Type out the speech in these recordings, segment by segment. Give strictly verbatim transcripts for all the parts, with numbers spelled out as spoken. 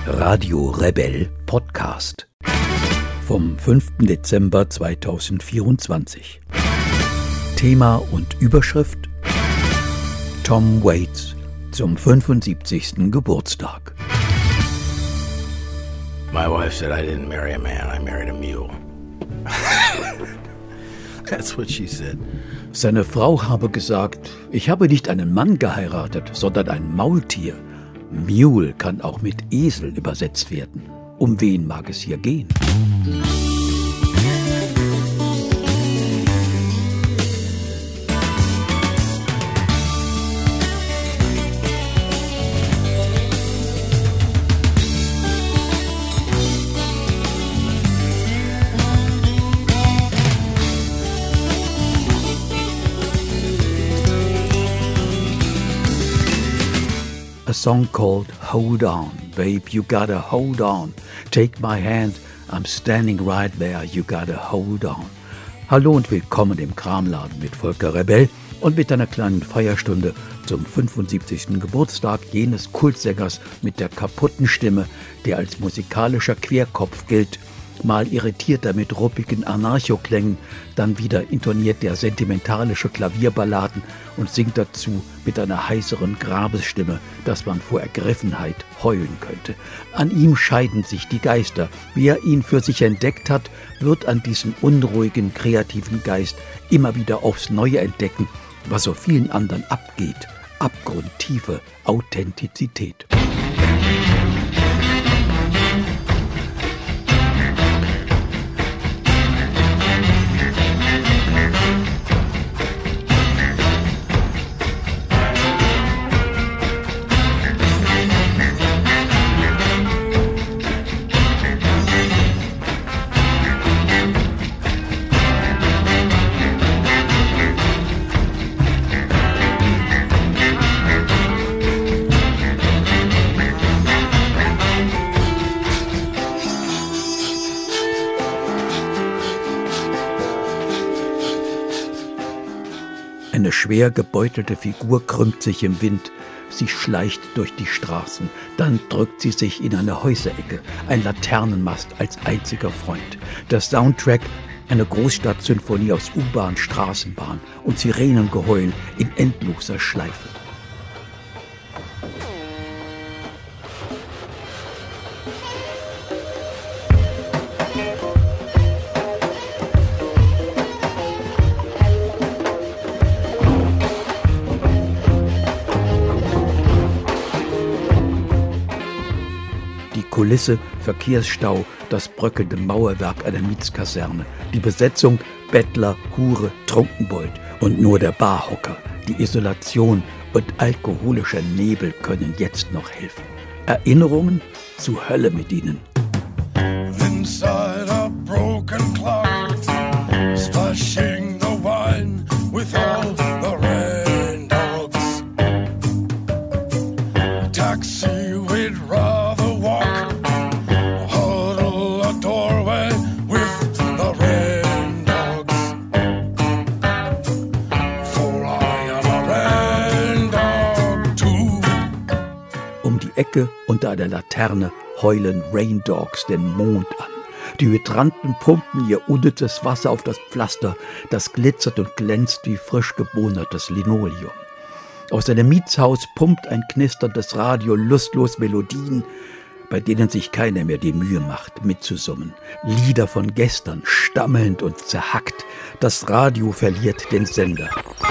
Radio Rebell Podcast vom fünften Dezember zweitausendvierundzwanzig. Thema und Überschrift: Tom Waits zum fünfundsiebzigsten Geburtstag. My wife said I didn't marry a man, I married a mule. That's what she said. Seine Frau habe gesagt, ich habe nicht einen Mann geheiratet, sondern ein Maultier. Mule kann auch mit Esel übersetzt werden. Um wen mag es hier gehen? A song called Hold On, Babe, you gotta hold on. Take my hand, I'm standing right there, you gotta hold on. Hallo und willkommen im Kramladen mit Volker Rebell und mit einer kleinen Feierstunde zum fünfundsiebzigsten Geburtstag jenes Kultsängers mit der kaputten Stimme, der als musikalischer Querkopf gilt. Mal irritiert er mit ruppigen Anarchoklängen, dann wieder intoniert er sentimentalische Klavierballaden und singt dazu mit einer heißeren Grabesstimme, dass man vor Ergriffenheit heulen könnte. An ihm scheiden sich die Geister. Wer ihn für sich entdeckt hat, wird an diesem unruhigen, kreativen Geist immer wieder aufs Neue entdecken, was so vielen anderen abgeht: abgrundtiefe Authentizität. Eine schwer gebeutelte Figur krümmt sich im Wind. Sie schleicht durch die Straßen. Dann drückt sie sich in eine Häuserecke. Ein Laternenmast als einziger Freund. Der Soundtrack: eine Großstadtsymphonie aus U-Bahn, Straßenbahn und Sirenengeheul in endloser Schleife. Kulisse: Verkehrsstau, das bröckelnde Mauerwerk einer Mietskaserne. Die Besetzung: Bettler, Hure, Trunkenbold und nur der Barhocker. Die Isolation und alkoholischer Nebel können jetzt noch helfen. Erinnerungen? Zu Hölle mit ihnen. Inside a broken clock, splashing the wine with all the rain dogs. A taxi we'd rather walk. Ecke unter einer Laterne heulen Rain Dogs den Mond an. Die Hydranten pumpen ihr unnützes Wasser auf das Pflaster, das glitzert und glänzt wie frisch gebohnertes Linoleum. Aus einem Mietshaus pumpt ein knisterndes Radio lustlos Melodien, bei denen sich keiner mehr die Mühe macht, mitzusummen. Lieder von gestern, stammelnd und zerhackt. Das Radio verliert den Sender.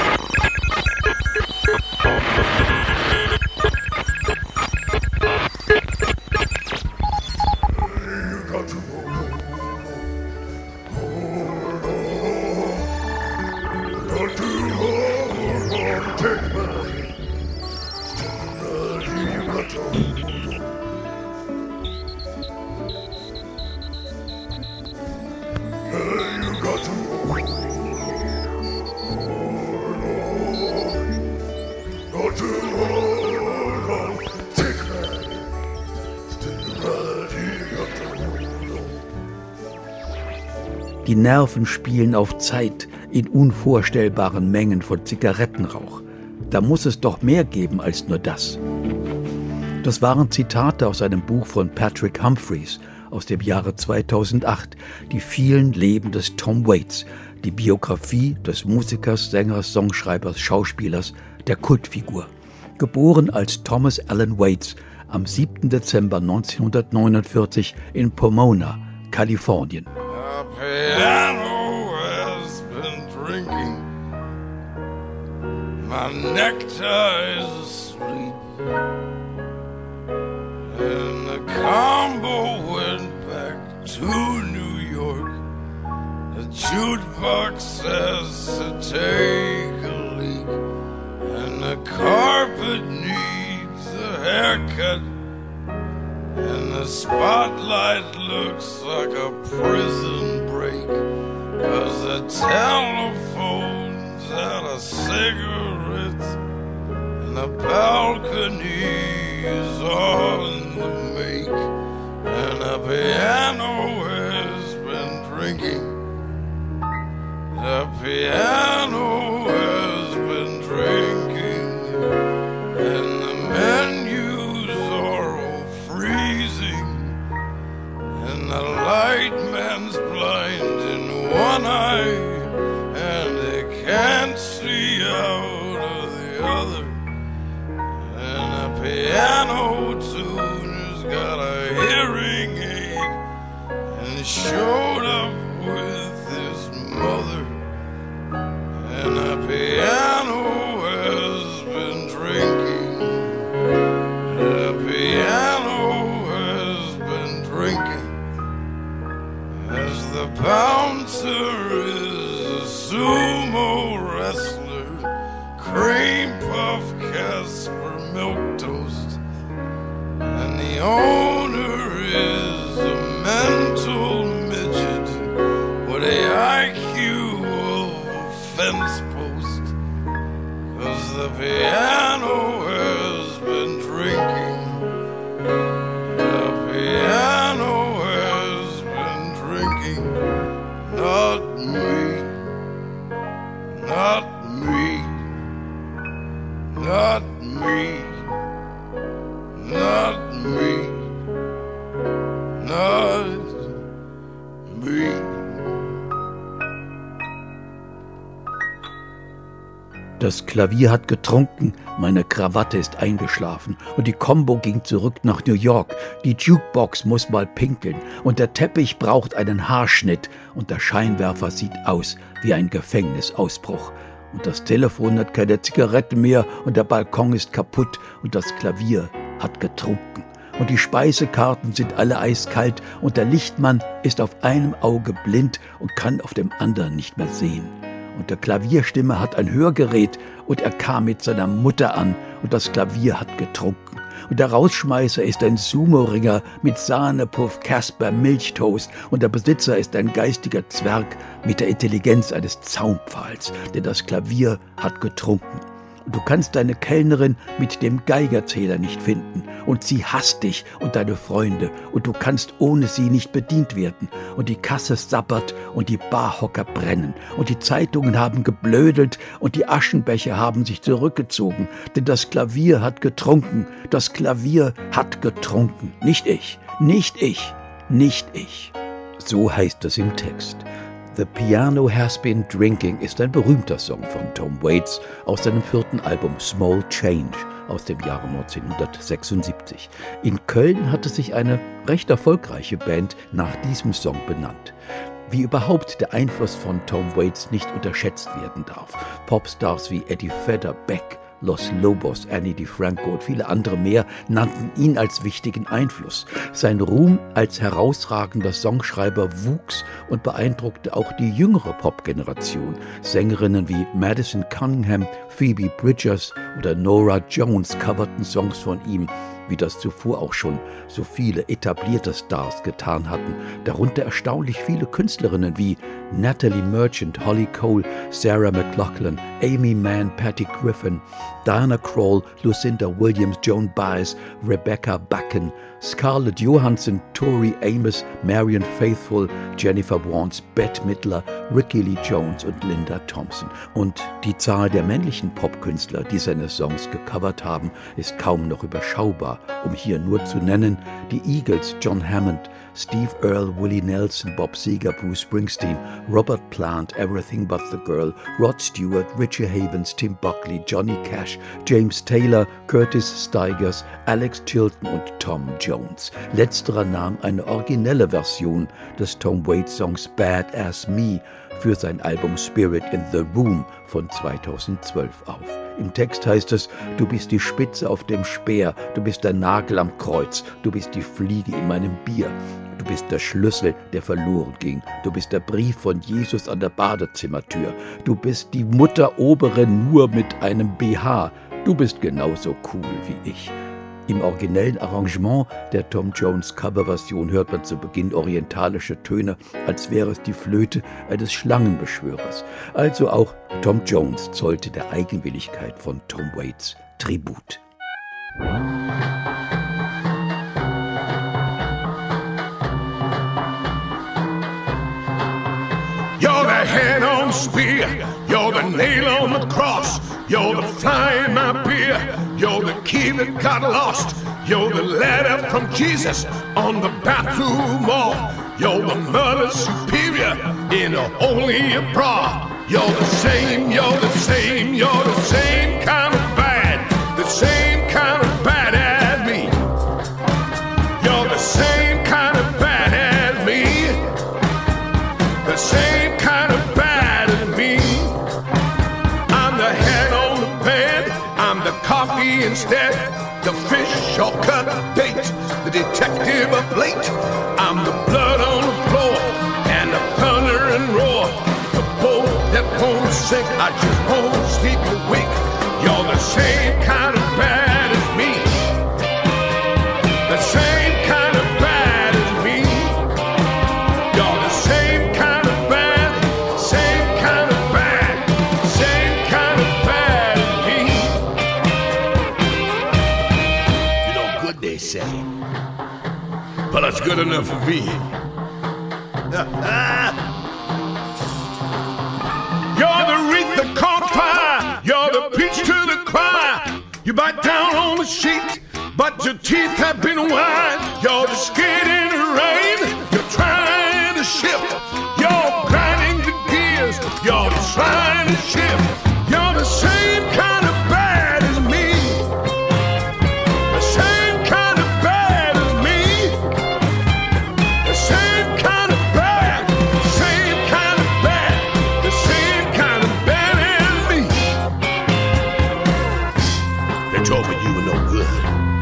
Die Nerven spielen auf Zeit in unvorstellbaren Mengen von Zigarettenrauch. Da muss es doch mehr geben als nur das. Das waren Zitate aus einem Buch von Patrick Humphreys aus dem Jahre zweitausendacht, Die vielen Leben des Tom Waits, die Biografie des Musikers, Sängers, Songschreibers, Schauspielers, der Kultfigur. Geboren als Thomas Alan Waits am siebten Dezember neunzehnhundertneunundvierzig in Pomona, Kalifornien. A piano has been drinking, my nectar is asleep, and the combo went back to New York. The jukebox says to take a leak, and the carpet needs a haircut, and the spotlight looks like a prison break, 'cause the telephone's out of cigarettes, and the balcony is on the make, and the piano has been drinking. The piano has been drinking, and the menus are all freezing, and the light man's blind in one eye, and they can't see out of the other, and the piano tuner's got a hearing aid, and showed up with his mother. And the piano has been drinking. The piano has been drinking. As the bouncer is a sumo wrestler, cream puff Casper milk toast, and the owner is a mental midget with a I Q fence post, 'cause the piano has been drinking. The piano has been drinking. Not me, not me, not me, not me, not me. Das Klavier hat getrunken, meine Krawatte ist eingeschlafen und die Combo ging zurück nach New York. Die Jukebox muss mal pinkeln und der Teppich braucht einen Haarschnitt und der Scheinwerfer sieht aus wie ein Gefängnisausbruch. Und das Telefon hat keine Zigaretten mehr und der Balkon ist kaputt und das Klavier hat getrunken. Und die Speisekarten sind alle eiskalt und der Lichtmann ist auf einem Auge blind und kann auf dem anderen nicht mehr sehen. Und der Klavierstimme hat ein Hörgerät und er kam mit seiner Mutter an und das Klavier hat getrunken. Und der Rausschmeißer ist ein Sumo-Ringer mit Sahnepuff, Casper, Milchtoast und der Besitzer ist ein geistiger Zwerg mit der Intelligenz eines Zaunpfahls, denn das Klavier hat getrunken. Und du kannst deine Kellnerin mit dem Geigerzähler nicht finden und sie hasst dich und deine Freunde und du kannst ohne sie nicht bedient werden und die Kasse sabbert und die Barhocker brennen und die Zeitungen haben geblödelt und die Aschenbecher haben sich zurückgezogen, denn das Klavier hat getrunken, das Klavier hat getrunken, nicht ich, nicht ich, nicht ich. So heißt es im Text. The Piano Has Been Drinking ist ein berühmter Song von Tom Waits aus seinem vierten Album Small Change aus dem Jahre neunzehnhundertsechsundsiebzig. In Köln hatte sich eine recht erfolgreiche Band nach diesem Song benannt. Wie überhaupt der Einfluss von Tom Waits nicht unterschätzt werden darf. Popstars wie Eddie Vedder, Beck, Los Lobos, Annie DiFranco und viele andere mehr nannten ihn als wichtigen Einfluss. Sein Ruhm als herausragender Songschreiber wuchs und beeindruckte auch die jüngere Popgeneration. Sängerinnen wie Madison Cunningham, Phoebe Bridgers oder Norah Jones coverten Songs von ihm, wie das zuvor auch schon so viele etablierte Stars getan hatten, darunter erstaunlich viele Künstlerinnen wie Natalie Merchant, Holly Cole, Sarah McLachlan, Amy Mann, Patty Griffin, Diana Krall, Lucinda Williams, Joan Baez, Rebecca Buchan, Scarlett Johansson, Tori Amos, Marion Faithfull, Jennifer Warnes, Bette Midler, Ricky Lee Jones und Linda Thompson. Und die Zahl der männlichen Popkünstler, die seine Songs gecovert haben, ist kaum noch überschaubar. Um hier nur zu nennen: die Eagles, John Hammond, Steve Earle, Willie Nelson, Bob Seger, Bruce Springsteen, Robert Plant, Everything But the Girl, Rod Stewart, Richie Havens, Tim Buckley, Johnny Cash, James Taylor, Curtis Stigers, Alex Chilton und Tom Jones. Letzterer nahm eine originelle Version des Tom Waits-Songs Bad As Me für sein Album Spirit in the Room von zweitausendzwölf auf. Im Text heißt es: Du bist die Spitze auf dem Speer, du bist der Nagel am Kreuz, du bist die Fliege in meinem Bier. Du bist der Schlüssel, der verloren ging. Du bist der Brief von Jesus an der Badezimmertür. Du bist die Mutter obere nur mit einem B H. Du bist genauso cool wie ich. Im originellen Arrangement der Tom Jones Coverversion hört man zu Beginn orientalische Töne, als wäre es die Flöte eines Schlangenbeschwörers. Also auch Tom Jones zollte der Eigenwilligkeit von Tom Waits Tribut. You're the head on the spear, you're the nail on the cross, you're the fly in my beer, you're the key that got lost, you're the letter from Jesus on the bathroom wall, you're the mother superior in a holy bra. You're the same, you're the same, you're the same kind of bad, the same kind of bad as me. You're the same kind of bad as me, the same kind of bad as me. I'm the head on the bed, I'm the coffee instead, the fish or cut bait, the detective of late. I'm the blood on the floor and the thunder and roar, the boat that won't sink, I just won't sleep awake. You're the same kind of bad as me, the same kind of bad as me. You're the same kind of bad, same kind of bad, same kind of bad as me. You know, good they say, but it's good enough for me. You're the wreath that caught fire, you're the peach to the choir. You bite down on the sheet, but your teeth have been wide. You're the skid in the rain, you're trying to shift. You're grinding the gears, you're trying to shift. You're the same kind of bad as me, the same kind of bad as me, the same kind of bad, same kind of bad, the same kind of bad as me. They told me you were no good,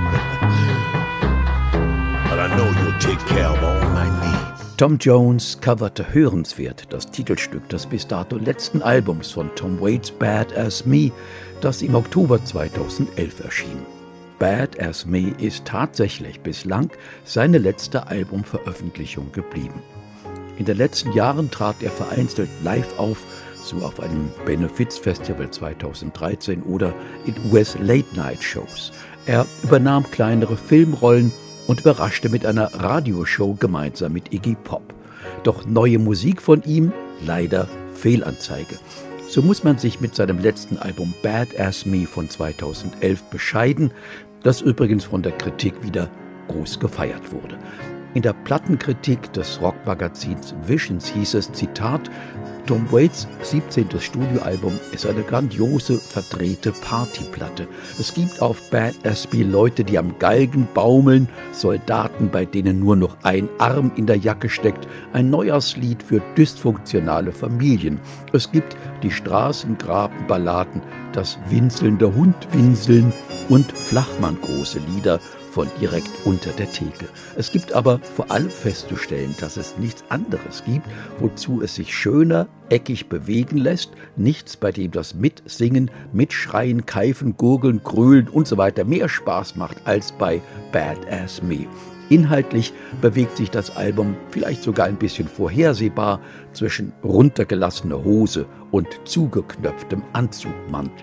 but I know you'll take care of all my needs. Tom Jones coverte hörenswert das Titelstück des bis dato letzten Albums von Tom Waits, Bad As Me, das im Oktober zweitausendelf erschien. Bad As Me ist tatsächlich bislang seine letzte Albumveröffentlichung geblieben. In den letzten Jahren trat er vereinzelt live auf, so auf einem Benefizfestival zweitausenddreizehn oder in U S-Late-Night-Shows. Er übernahm kleinere Filmrollen und überraschte mit einer Radioshow gemeinsam mit Iggy Pop. Doch neue Musik von ihm, leider Fehlanzeige. So muss man sich mit seinem letzten Album Bad As Me von zweitausendelf bescheiden, das übrigens von der Kritik wieder groß gefeiert wurde. In der Plattenkritik des Rockmagazins Visions hieß es, Zitat, Tom Waits' siebzehntes Studioalbum ist eine grandiose, verdrehte Partyplatte. Es gibt auf Bad As Me Leute, die am Galgen baumeln, Soldaten, bei denen nur noch ein Arm in der Jacke steckt, ein Neujahrslied für dysfunktionale Familien. Es gibt die Straßengrabenballaden, das winselnde Hundwinseln und Flachmann-große Lieder von direkt unter der Theke. Es gibt aber vor allem festzustellen, dass es nichts anderes gibt, wozu es sich schöner, eckig bewegen lässt, nichts, bei dem das Mitsingen, Mitschreien, Keifen, Gurgeln, Grölen und so weiter mehr Spaß macht als bei Bad As Me. Inhaltlich bewegt sich das Album vielleicht sogar ein bisschen vorhersehbar zwischen runtergelassener Hose und zugeknöpftem Anzugmantel.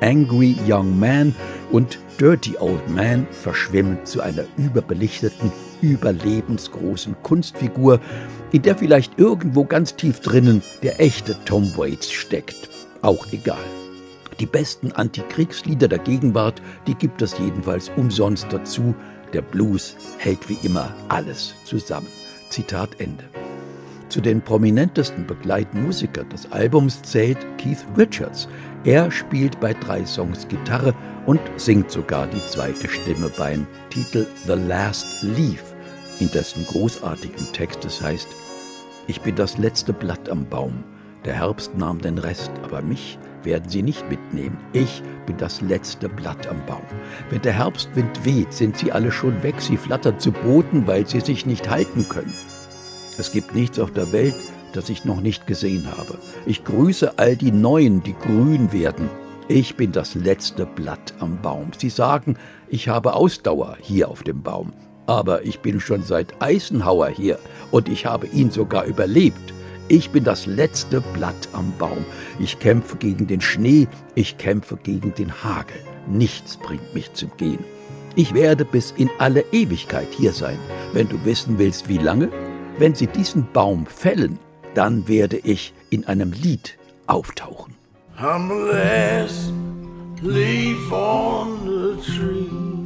Angry Young Man und Dirty Old Man verschwimmen zu einer überbelichteten, überlebensgroßen Kunstfigur, in der vielleicht irgendwo ganz tief drinnen der echte Tom Waits steckt. Auch egal. Die besten Antikriegslieder der Gegenwart, die gibt es jedenfalls umsonst dazu. Der Blues hält wie immer alles zusammen. Zitat Ende. Zu den prominentesten Begleitmusikern des Albums zählt Keith Richards. Er spielt bei drei Songs Gitarre und singt sogar die zweite Stimme beim Titel The Last Leaf, in dessen großartigem Text es heißt: Ich bin das letzte Blatt am Baum, der Herbst nahm den Rest, aber mich werden sie nicht mitnehmen. Ich bin das letzte Blatt am Baum. Wenn der Herbstwind weht, sind sie alle schon weg, sie flattern zu Boden, weil sie sich nicht halten können. Es gibt nichts auf der Welt, das ich noch nicht gesehen habe. Ich grüße all die Neuen, die grün werden. Ich bin das letzte Blatt am Baum. Sie sagen, ich habe Ausdauer hier auf dem Baum. Aber ich bin schon seit Eisenhower hier und ich habe ihn sogar überlebt. Ich bin das letzte Blatt am Baum. Ich kämpfe gegen den Schnee, ich kämpfe gegen den Hagel. Nichts bringt mich zum Gehen. Ich werde bis in alle Ewigkeit hier sein. Wenn du wissen willst, wie lange? Wenn sie diesen Baum fällen, dann werde ich in einem Lied auftauchen. I'm the last leaf on the tree.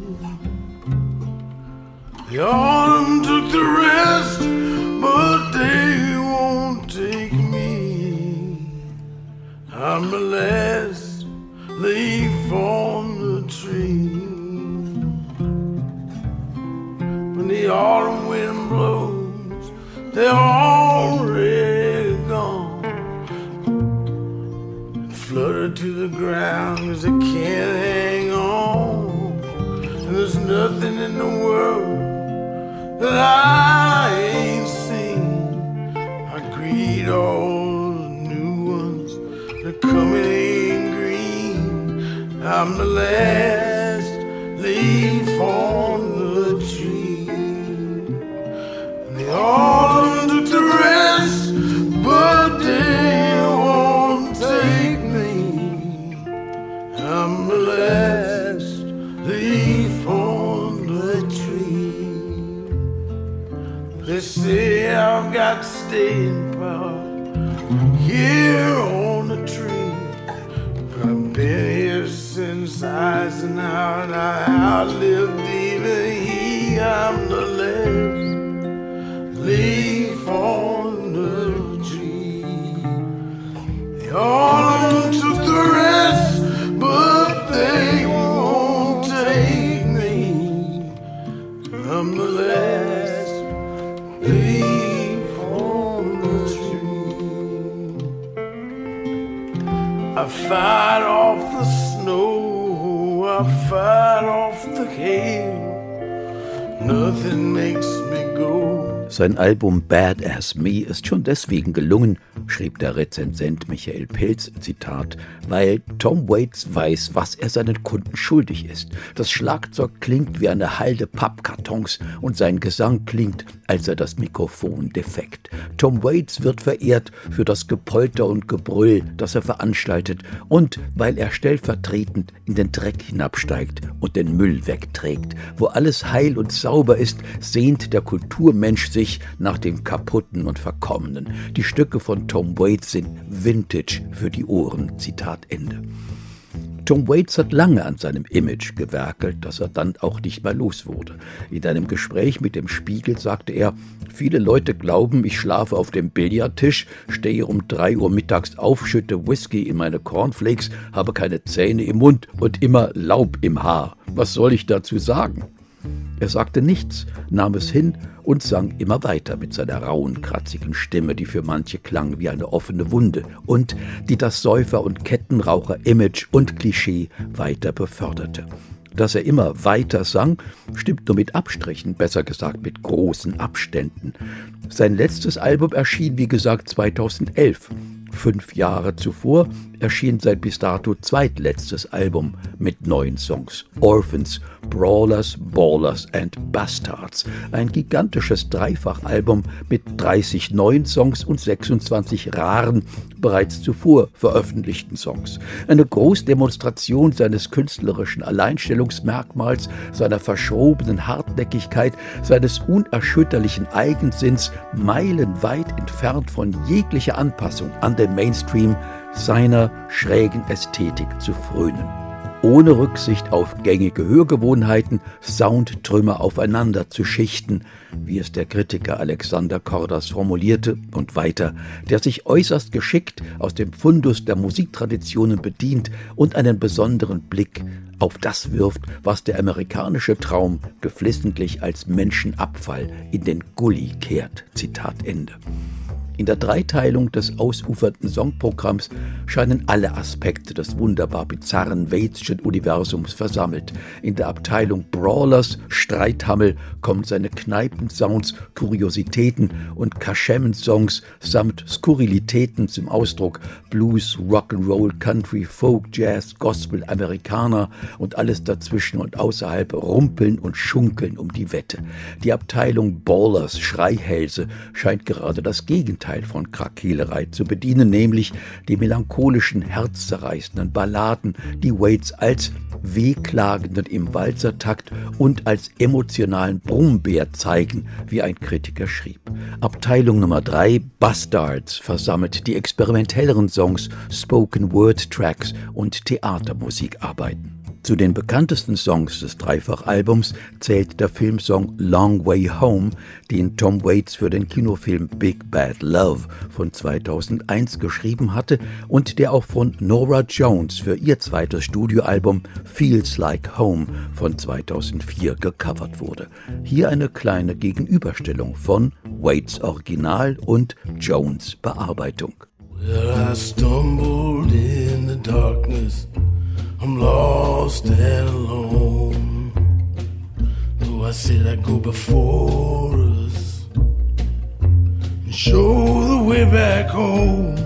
The autumn took the rest, but they won't take me. I'm the last leaf on the tree. When the autumn wind blows, they're already gone. Flutter to the ground 'cause they can't hang on. And there's nothing in the world that I ain't seen. I greet all the new ones that coming in green. I'm the last leaf on the tree. And the autumn took the rest, but they won't take me. I'm the last leaf on the tree. They say I've got staying power here on the tree. I've been here since Eisenhower, I outlived even he. I'm the last leaf on the tree. The autumn took the rest, but they won't take me. I'm the last leaf on the tree. I fight off the snow, I fight off the hail. Nothing makes me go. Sein Album Bad As Me ist schon deswegen gelungen, schrieb der Rezensent Michael Pilz, Zitat, weil Tom Waits weiß, was er seinen Kunden schuldig ist. Das Schlagzeug klingt wie eine Halde Pappkartons und sein Gesang klingt, als sei das Mikrofon defekt. Tom Waits wird verehrt für das Gepolter und Gebrüll, das er veranstaltet und weil er stellvertretend in den Dreck hinabsteigt und den Müll wegträgt. Wo alles heil und sauber ist, sehnt der Kulturmensch sich nach dem Kaputten und Verkommenen. Die Stücke von Tom Waits sind Vintage für die Ohren. Zitat Ende. Tom Waits hat lange an seinem Image gewerkelt, das er dann auch nicht mehr los wurde. In einem Gespräch mit dem Spiegel sagte er, viele Leute glauben, ich schlafe auf dem Billardtisch, stehe um drei Uhr mittags auf, schütte Whisky in meine Cornflakes, habe keine Zähne im Mund und immer Laub im Haar. Was soll ich dazu sagen? Er sagte nichts, nahm es hin und sang immer weiter mit seiner rauen, kratzigen Stimme, die für manche klang wie eine offene Wunde und die das Säufer- und Kettenraucher-Image und Klischee weiter beförderte. Dass er immer weiter sang, stimmt nur mit Abstrichen, besser gesagt mit großen Abständen. Sein letztes Album erschien, wie gesagt, zweitausendelf. Fünf Jahre zuvor erschien sein bis dato zweitletztes Album mit neun Songs, Orphans, Brawlers, Ballers and Bastards, ein gigantisches Dreifachalbum mit dreißig neuen Songs und sechsundzwanzig raren, bereits zuvor veröffentlichten Songs. Eine Großdemonstration seines künstlerischen Alleinstellungsmerkmals, seiner verschrobenen Hartnäckigkeit, seines unerschütterlichen Eigensinns, meilenweit entfernt von jeglicher Anpassung an den Mainstream, seiner schrägen Ästhetik zu frönen. Ohne Rücksicht auf gängige Hörgewohnheiten, Soundtrümmer aufeinander zu schichten, wie es der Kritiker Alexander Cordas formulierte, und weiter, der sich äußerst geschickt aus dem Fundus der Musiktraditionen bedient und einen besonderen Blick auf das wirft, was der amerikanische Traum geflissentlich als Menschenabfall in den Gully kehrt. Zitat Ende. In der Dreiteilung des ausufernden Songprogramms scheinen alle Aspekte des wunderbar bizarren Waitschen Universums versammelt. In der Abteilung Brawlers, Streithammel, kommen seine Kneipensounds, Kuriositäten und Kaschemmen-Songs samt Skurrilitäten zum Ausdruck. Blues, Rock'n'Roll, Country, Folk, Jazz, Gospel, Amerikaner und alles dazwischen und außerhalb rumpeln und schunkeln um die Wette. Die Abteilung Ballers, Schreihälse, scheint gerade das Gegenteil von Krakehlerei zu bedienen, nämlich die melancholischen, herzzerreißenden Balladen, die Waits als wehklagenden im Walzertakt und als emotionalen Brummbär zeigen, wie ein Kritiker schrieb. Abteilung Nummer drei, Bastards, versammelt die experimentelleren Songs, Spoken-Word-Tracks und Theatermusikarbeiten. Zu den bekanntesten Songs des Dreifachalbums zählt der Filmsong Long Way Home, den Tom Waits für den Kinofilm Big Bad Love von zweitausendeins geschrieben hatte und der auch von Norah Jones für ihr zweites Studioalbum Feels Like Home von zweitausendvier gecovert wurde. Hier eine kleine Gegenüberstellung von Waits Original und Jones Bearbeitung. Well, I stumbled in the darkness. I'm lost and alone. Though I said I'd go before us and show the way back home.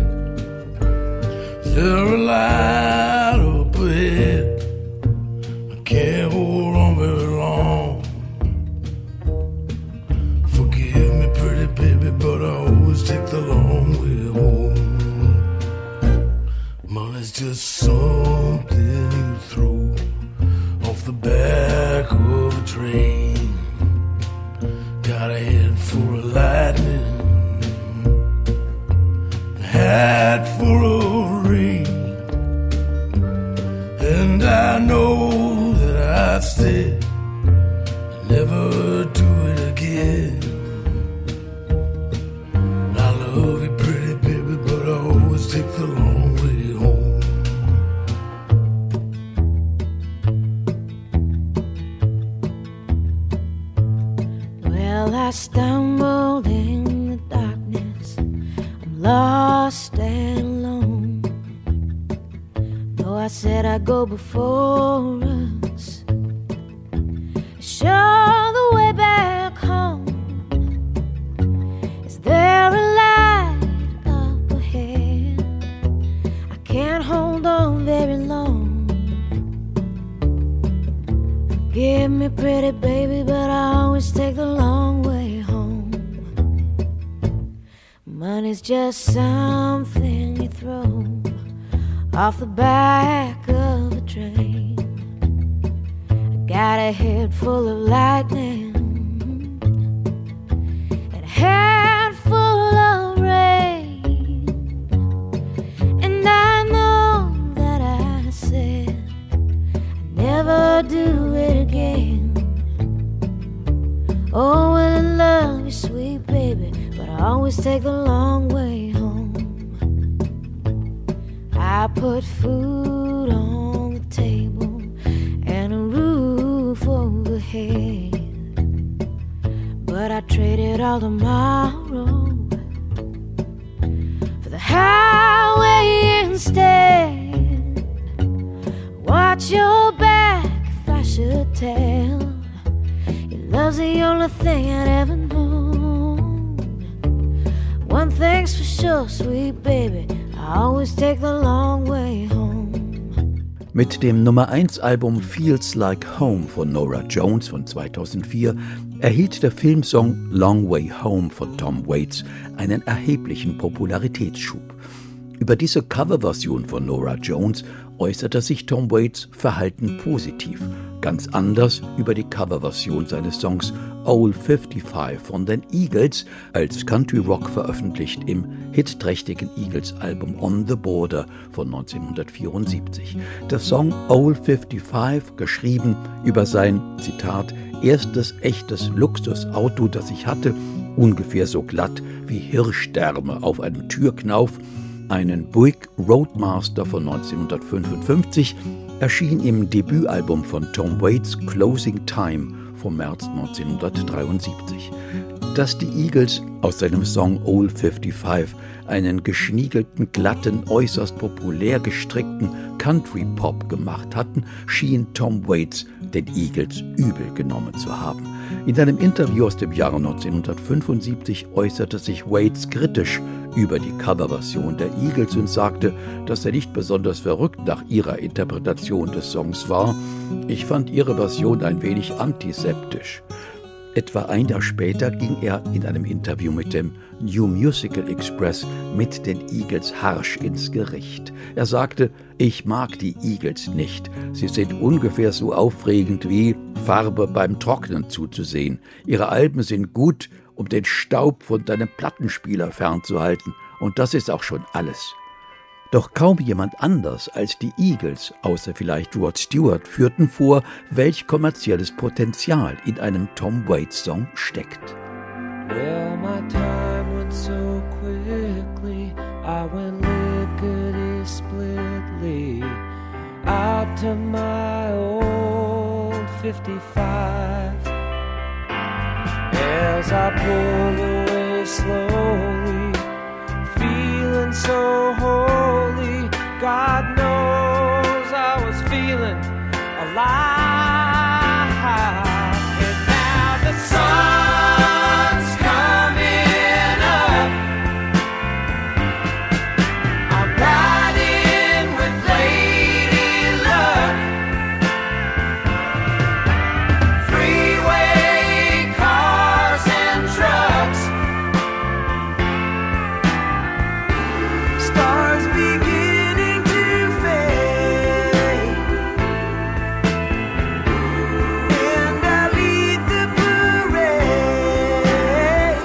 Is there a light up ahead? I can't hold on very long. Forgive me, pretty baby, but I always take the long way home. Money's just something you throw off the back of a train. Got a head full of lightning, a hat full of rain, and I know that I'd stay, never do it again. I love you, pretty baby, but I always take the long way. I stumbled in the darkness. I'm lost and alone. Though I said I'd go before us, show the way back home. Is there a light up ahead? I can't hold on very long. Forgive me, pretty baby, but I always take the long way home. Money's just something you throw off the back of a train. I got a head full of lightning and a head full of rain, and I know that I said I'd never do it again. Oh, well, I love you, sweet baby, but I always take the long way home. I put food on the table and a roof overhead, but I traded all tomorrow for the highway instead. Watch your back if I should tell. Love's the only thing I'd ever known. One thing's for sure, sweet baby, I always take the long way home. Mit dem Nummer eins Album Feels Like Home von Norah Jones von zweitausendvier erhielt der Filmsong Long Way Home von Tom Waits einen erheblichen Popularitätsschub. Über diese Coverversion von Norah Jones äußerte sich Tom Waits verhalten positiv, ganz anders über die Coverversion seines Songs Old fifty-five von den Eagles, als Country Rock veröffentlicht im hitträchtigen Eagles-Album On the Border von neunzehnhundertvierundsiebzig. Der Song Old fifty-five, geschrieben über sein, Zitat, erstes echtes Luxusauto, das ich hatte, ungefähr so glatt wie Hirschdärme auf einem Türknauf, einen Buick Roadmaster von neunzehnhundertfünfundfünfzig, erschien im Debütalbum von Tom Waits Closing Time vom März neunzehnhundertdreiundsiebzig. Dass die Eagles aus seinem Song Old fifty-five einen geschniegelten, glatten, äußerst populär gestrickten Country-Pop gemacht hatten, schien Tom Waits den Eagles übel genommen zu haben. In einem Interview aus dem Jahre neunzehnhundertfünfundsiebzig äußerte sich Waits kritisch über die Coverversion der Eagles und sagte, dass er nicht besonders verrückt nach ihrer Interpretation des Songs war. Ich fand ihre Version ein wenig antiseptisch. Etwa ein Jahr später ging er in einem Interview mit dem New Musical Express mit den Eagles harsch ins Gericht. Er sagte, ich mag die Eagles nicht. Sie sind ungefähr so aufregend wie Farbe beim Trocknen zuzusehen. Ihre Alben sind gut, um den Staub von deinem Plattenspieler fernzuhalten. Und das ist auch schon alles. Doch kaum jemand anders als die Eagles, außer vielleicht Rod Stewart, führten vor, welch kommerzielles Potenzial in einem Tom Waits-Song steckt. Well, my time went so quickly, I went lickety-splitly out to my old fifty-five. As I pulled away slowly, feeling so holy, God knows I was feeling alive. And now the sun's coming up, I'm riding with Lady Luck. Freeway cars and trucks, stars beginning to fade, and I lead the parade,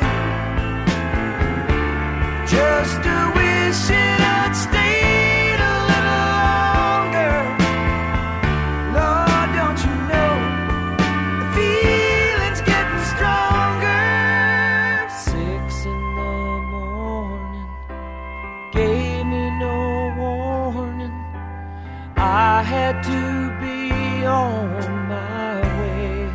just a wishing I'd stayed a little longer. Lord, don't you know, the feeling's getting stronger. Six in the morning gave me no warning. I had to be on my way.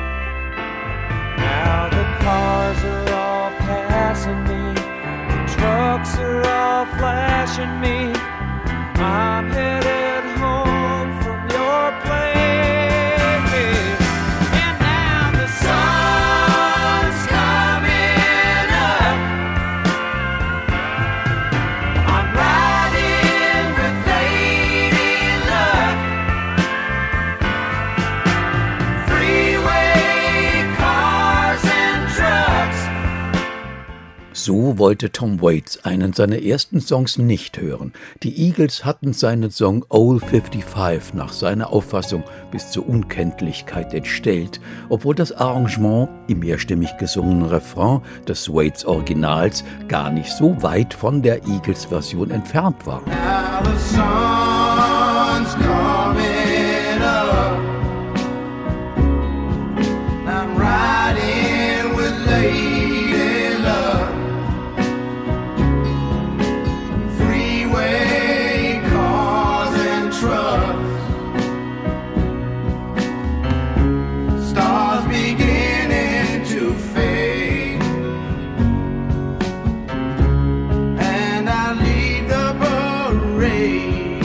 Now the cars are all passing me, the trucks are all flashing me. I'm headed home from your place. And now the sun's coming up, I'm riding with Lady Luck. Freeway cars and trucks. So wollte Tom Waits einen seiner ersten Songs nicht hören. Die Eagles hatten seinen Song Old fifty-five nach seiner Auffassung bis zur Unkenntlichkeit entstellt, obwohl das Arrangement im mehrstimmig gesungenen Refrain des Waits-Originals gar nicht so weit von der Eagles-Version entfernt war. Now the sun's coming up, I'm riding with Lady Luck. Freeway cars and trucks, stars beginning to fade, and I lead the parade,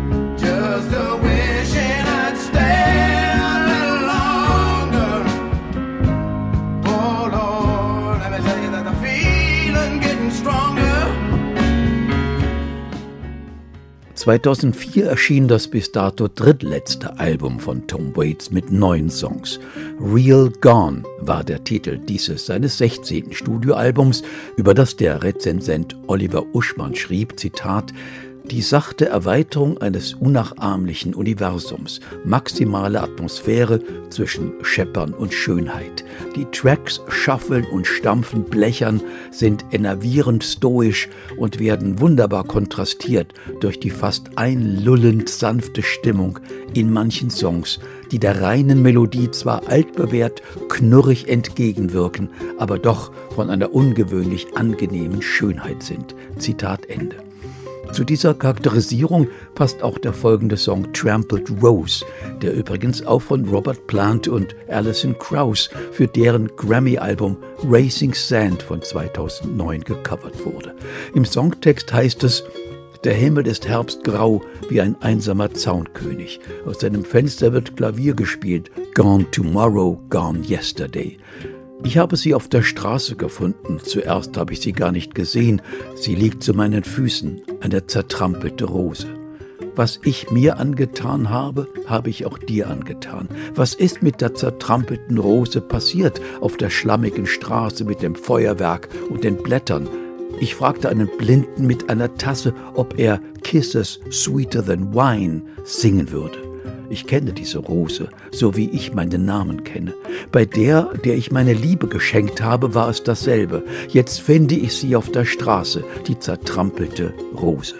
just a wishing I'd stay a little longer. zweitausendvier erschien das bis dato drittletzte Album von Tom Waits mit neun Songs. Real Gone war der Titel dieses seines sechzehnten Studioalbums, über das der Rezensent Oliver Uschmann schrieb, Zitat, die sachte Erweiterung eines unnachahmlichen Universums, maximale Atmosphäre zwischen Scheppern und Schönheit. Die Tracks schaffeln und stampfen, blechern, sind enervierend stoisch und werden wunderbar kontrastiert durch die fast einlullend sanfte Stimmung in manchen Songs, die der reinen Melodie zwar altbewährt, knurrig entgegenwirken, aber doch von einer ungewöhnlich angenehmen Schönheit sind. Zitat Ende. Zu dieser Charakterisierung passt auch der folgende Song Trampled Rose, der übrigens auch von Robert Plant und Alison Krauss für deren Grammy-Album Racing Sand von zweitausendneun gecovert wurde. Im Songtext heißt es: Der Himmel ist herbstgrau wie ein einsamer Zaunkönig. Aus seinem Fenster wird Klavier gespielt. Gone tomorrow, gone yesterday. Ich habe sie auf der Straße gefunden. Zuerst habe ich sie gar nicht gesehen. Sie liegt zu meinen Füßen, eine zertrampelte Rose. Was ich mir angetan habe, habe ich auch dir angetan. Was ist mit der zertrampelten Rose passiert auf der schlammigen Straße mit dem Feuerwerk und den Blättern? Ich fragte einen Blinden mit einer Tasse, ob er Kisses Sweeter Than Wine singen würde. Ich kenne diese Rose, so wie ich meinen Namen kenne. Bei der, der ich meine Liebe geschenkt habe, war es dasselbe. Jetzt finde ich sie auf der Straße, die zertrampelte Rose.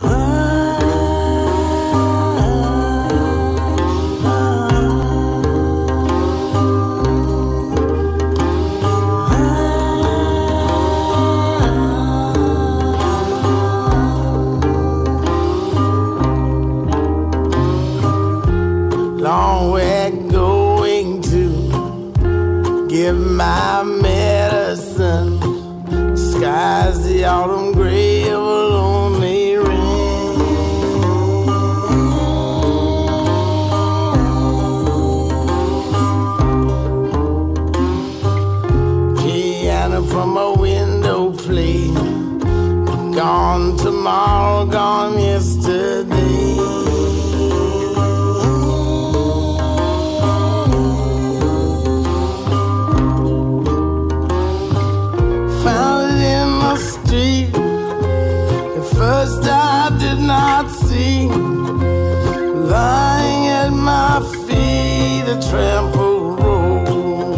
Long way going to give my medicine. Skies the autumn gray of a lonely rain. Piano from a window play. Gone tomorrow, gone yesterday. First I did not see, lying at my feet, a trampled rose.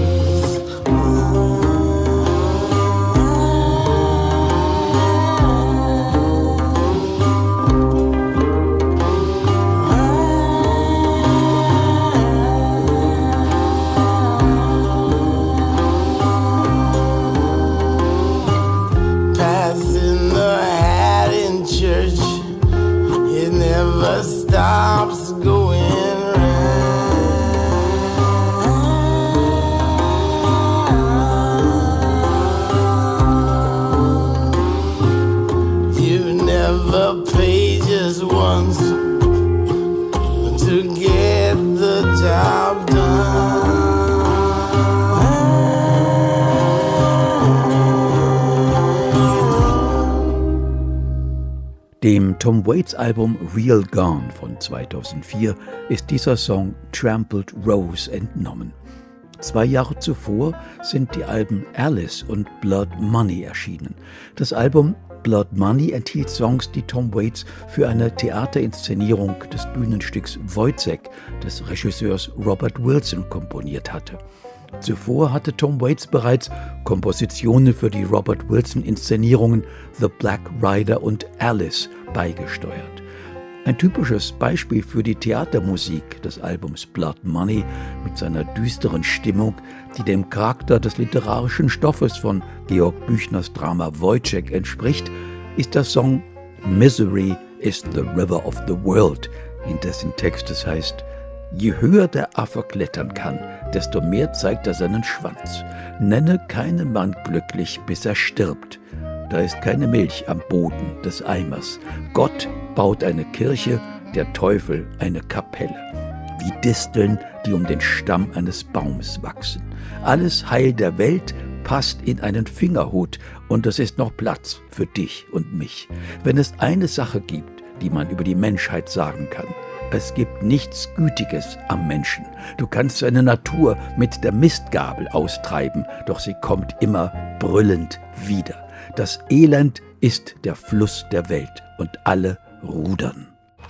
Passing the hat in church, it never stops going round. You never paid just once to get the job done. Dem Tom Waits Album Real Gone von zweitausendvier ist dieser Song Trampled Rose entnommen. Zwei Jahre zuvor sind die Alben Alice und Blood Money erschienen. Das Album Blood Money enthielt Songs, die Tom Waits für eine Theaterinszenierung des Bühnenstücks Wojciech des Regisseurs Robert Wilson komponiert hatte. Zuvor hatte Tom Waits bereits Kompositionen für die Robert Wilson-Inszenierungen The Black Rider und Alice beigesteuert. Ein typisches Beispiel für die Theatermusik des Albums Blood Money mit seiner düsteren Stimmung, die dem Charakter des literarischen Stoffes von Georg Büchners Drama Wojciech entspricht, ist der Song Misery is the River of the World, in dessen Text es heißt: Je höher der Affe klettern kann, desto mehr zeigt er seinen Schwanz. Nenne keinen Mann glücklich, bis er stirbt. Da ist keine Milch am Boden des Eimers. Gott baut eine Kirche, der Teufel eine Kapelle. Wie Disteln, die um den Stamm eines Baumes wachsen. Alles Heil der Welt passt in einen Fingerhut und es ist noch Platz für dich und mich. Wenn es eine Sache gibt, die man über die Menschheit sagen kann. Es gibt nichts Gütiges am Menschen. Du kannst seine Natur mit der Mistgabel austreiben, doch sie kommt immer brüllend wieder. Das Elend ist der Fluss der Welt und alle rudern.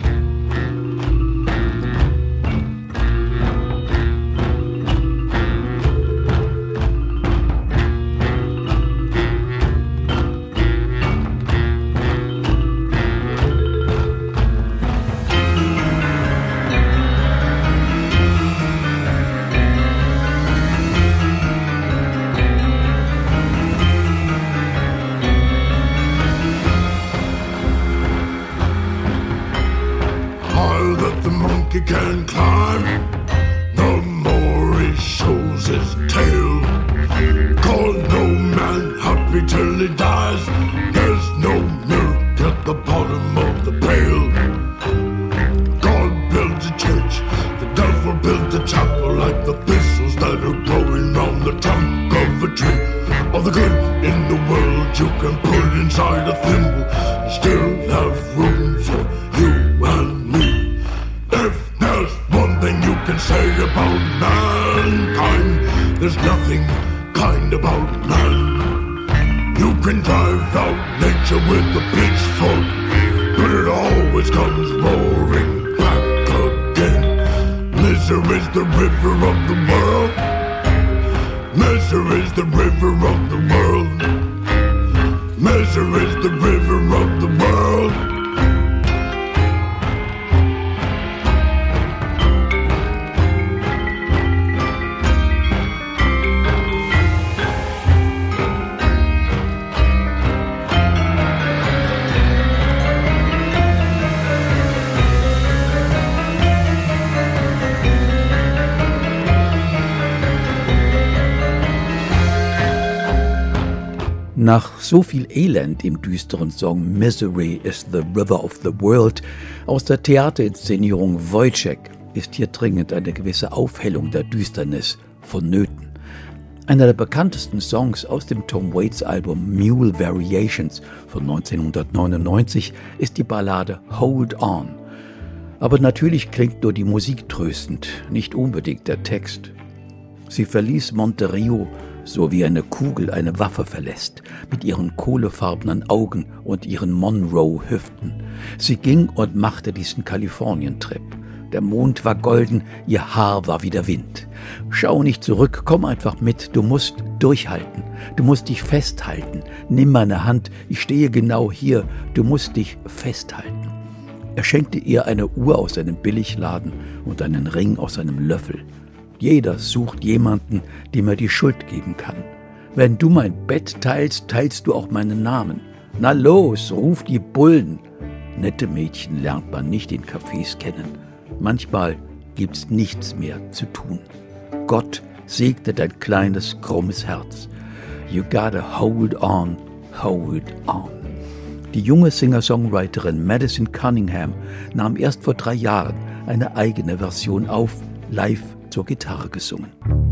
He can climb, the more he shows his tail. Call no man happy till he dies. There's no milk at the bottom of the pail. God builds a church, the devil builds a chapel, like the thistles that are growing round the trunk of a tree. All the good in the world you can put inside a thimble and still have room for you and me. If there's one thing you can say about mankind, there's nothing kind about man. You can drive out nature with a pitchfork, but it always comes roaring back again. Misery is the river of the world. Misery is the river of the world. Misery is the river of the world. Nach so viel Elend im düsteren Song Misery is the River of the World aus der Theaterinszenierung Wojciech ist hier dringend eine gewisse Aufhellung der Düsternis vonnöten. Einer der bekanntesten Songs aus dem Tom Waits Album Mule Variations von neunzehnhundertneunundneunzig ist die Ballade Hold On. Aber natürlich klingt nur die Musik tröstend, nicht unbedingt der Text. Sie verließ Monterey, so wie eine Kugel eine Waffe verlässt, mit ihren kohlefarbenen Augen und ihren Monroe-Hüften. Sie ging und machte diesen Kalifornien-Trip. Der Mond war golden, ihr Haar war wie der Wind. Schau nicht zurück, komm einfach mit, du musst durchhalten, du musst dich festhalten. Nimm meine Hand, ich stehe genau hier, du musst dich festhalten. Er schenkte ihr eine Uhr aus einem Billigladen und einen Ring aus einem Löffel. Jeder sucht jemanden, dem er die Schuld geben kann. Wenn du mein Bett teilst, teilst du auch meinen Namen. Na los, ruf die Bullen. Nette Mädchen lernt man nicht in Cafés kennen. Manchmal gibt's nichts mehr zu tun. Gott segne dein kleines, krummes Herz. You gotta hold on, hold on. Die junge Singer-Songwriterin Madison Cunningham nahm erst vor drei Jahren eine eigene Version auf, live zur Gitarre gesungen.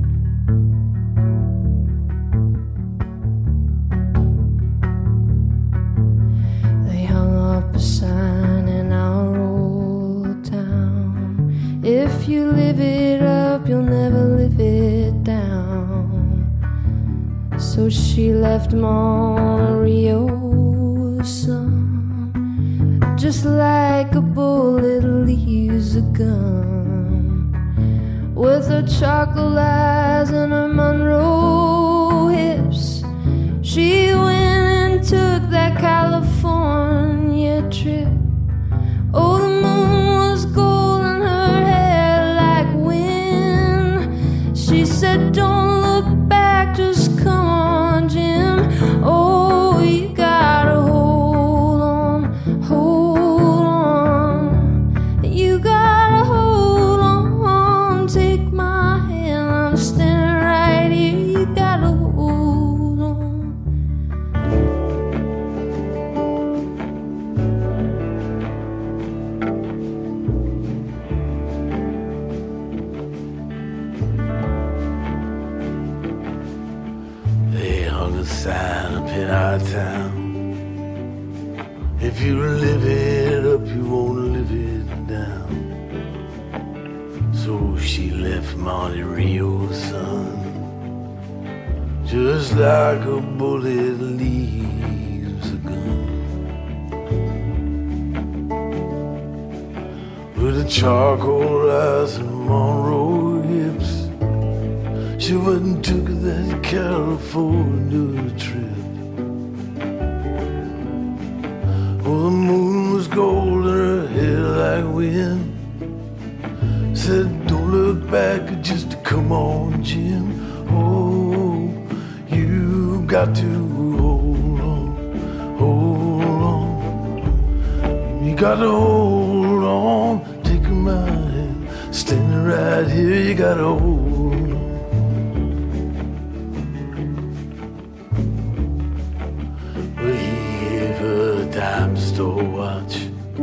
They hung up a sign in our old town. If you live it up, you'll never live it down. So she left Monterey, son, just like a bullet leaves a gun. With her chocolate eyes and her Monroe hips, she went and took that California trip. Oh, the moon was gold and her hair like wind. She said, don't look back, just come on, Jim. Oh, you gotta hold on, hold on. You gotta hold on, take my hand, I'm standing right here. You gotta hold on. They hung a sign up in our town. If you live it up, you with Monte Rio, son. Just like a bullet leaves a gun. With the charcoal eyes and Monroe hips, she went and took that California trip. Oh, the moon was gold and her hair like wind. Said, don't look back, just come on, Jim. Oh, you got to hold on, hold on. You got to hold on, take my hand, standing right here, you got to hold on. Well, he gave her a dime store watch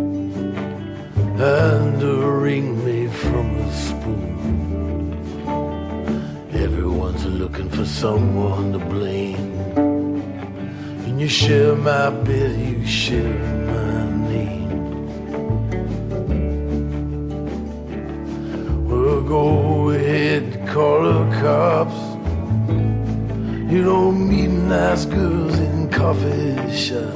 and a ring made from a spoon. Everyone's looking for someone to blame. And you share my bed, you share my name. Well, go ahead and call the cops. You don't meet nice girls in coffee shops.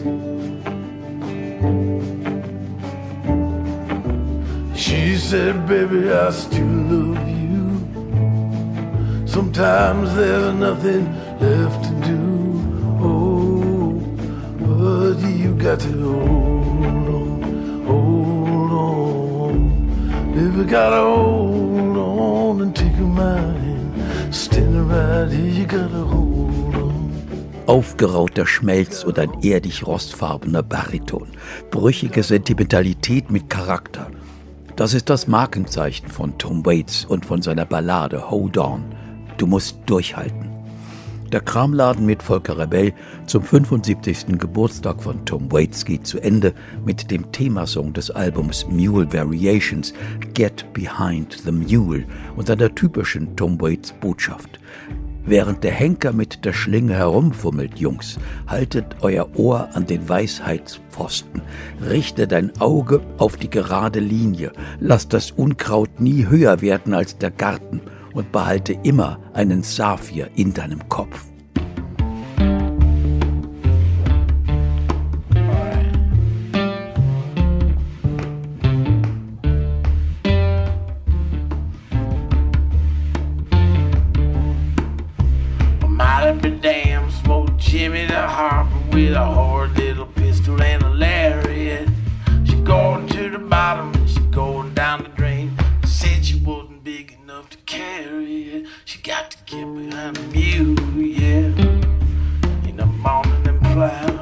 She said, baby, I still love you. Sometimes there's nothing left to do. Oh, but you got to hold on, hold on. Baby, gotta hold on and take my hand. Standing right here, you gotta hold on. Aufgerauter Schmelz und ein erdig rostfarbener Bariton. Brüchige Sentimentalität mit Charakter. Das ist das Markenzeichen von Tom Waits und von seiner Ballade Hold On. Du musst durchhalten. Der Kramladen mit Volker Rebell zum fünfundsiebzigsten Geburtstag von Tom Waits geht zu Ende mit dem Themasong des Albums Mule Variations, Get Behind the Mule, und seiner typischen Tom Waits Botschaft. Während der Henker mit der Schlinge herumfummelt, Jungs, haltet euer Ohr an den Weisheitspfosten, richtet dein Auge auf die gerade Linie, lasst das Unkraut nie höher werden als der Garten und behalte immer einen Saphir in deinem Kopf. Damn, smoked Jimmy the Harper with a hard little pistol and a lariat. She going to the bottom and she going down the drain. Said she wasn't big enough to carry it. She got to get behind the mule, yeah. In the morning and fly